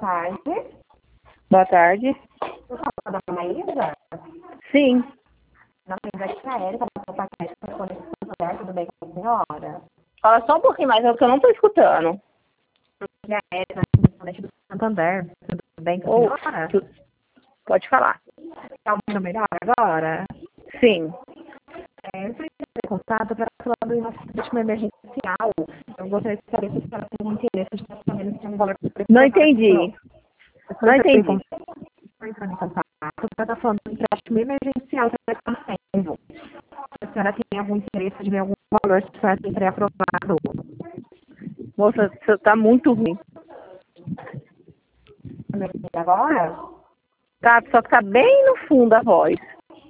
tarde. Boa tarde. Por favor, da Maísa? Sim. Nós temos aqui a Érica, da Paquete, tudo bem com a senhora? Fala só um pouquinho mais, é o que eu não tô escutando. E a Érica, do Santander, tudo bem com a senhora? Pode falar. Está ouvindo melhor agora? Sim. Eu estou em contato para falar do nosso empréstimo emergencial. Eu gostaria de saber se a senhora tem um interesse de estar sabendo se tem um valor... Não entendi. Não entendi. Estou entrando em contato para estar falando do empréstimo emergencial que está tendo. Se a senhora tem algum interesse de ver algum valor que a senhora tem pré-aprovado. Moça, você tá muito ruim. Agora? Tá, só que tá bem no fundo a voz.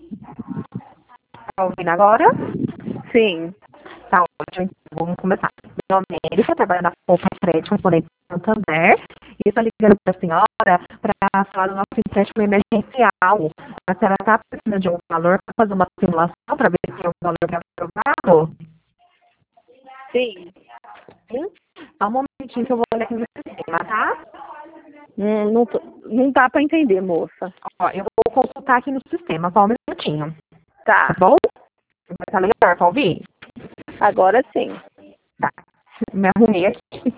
Está ouvindo agora? Sim. Tá ótimo, então vamos começar. Meu nome é Erika, trabalho na Poupa Crédito, correspondente do Santander, e estou ligando para a senhora para falar do nosso empréstimo emergencial. A senhora está precisando de algum valor para fazer uma simulação para ver se tem um valor que é aprovado? Sim. Sim? Só um momentinho que eu vou olhar aqui no sistema, tá? Não dá pra entender, moça. Ó, eu vou consultar aqui no sistema, só um minutinho. Tá. Tá bom? Vai estar melhor para ouvir? Agora sim. Tá. Me arrumei aqui.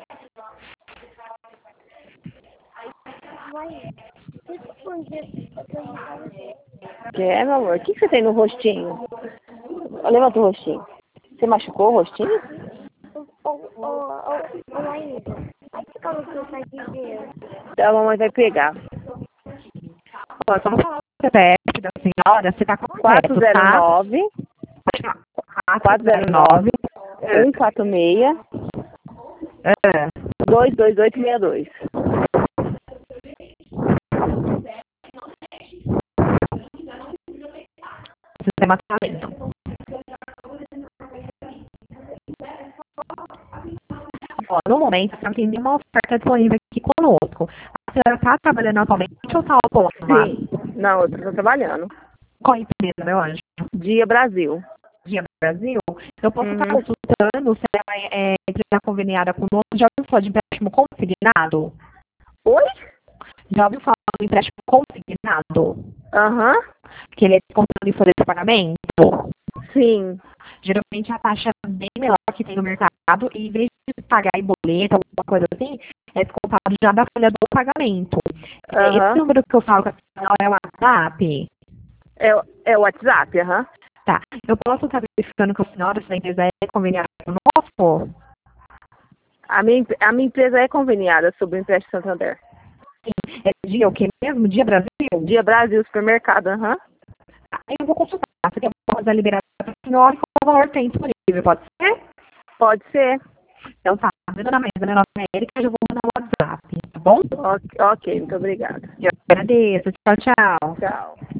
Meu amor? O que você tem no rostinho? Levanta o rostinho. Você machucou o rostinho? Maísa, como que você vai dizer? Então a mamãe vai pegar. Ó, só vou falar o CPF da senhora, você tá completo, tá? 409 409 146 22862. Sistema tá lento. Ó, no momento, a senhora tem nenhuma oferta disponível aqui conosco. A senhora está trabalhando atualmente ou está autônoma? Sim. Não, eu tô trabalhando. Qual empresa, meu anjo? Dia Brasil. Dia Brasil? Eu posso estar Uhum. consultando se ela é empresa conveniada conosco. Já ouviu falar de empréstimo consignado? Oi? Já ouviu falar do empréstimo consignado? Aham. Que ele é descontando em folha de pagamento? Sim. Geralmente a taxa é bem menor que tem no mercado e em vez de pagar em boleto, alguma coisa assim, é descontado já da folha do pagamento. Esse Aham. número que eu falo com a senhora é o WhatsApp? É o WhatsApp, aham. Tá. Eu posso estar verificando com a senhora se a empresa é conveniada conosco? A minha empresa é conveniada sobre o empréstimo Santander. É dia o que mesmo? Dia Brasil? Dia Brasil, supermercado, aham. Aí eu vou consultar. Você tem alguma coisa liberada para a senhora e qual valor tem disponível? Pode ser? Pode ser. Então tá. Dona Maísa, meu nome é Erika, eu vou mandar o WhatsApp, tá bom? Ok, muito obrigada. Eu agradeço. Tchau, tchau. Tchau.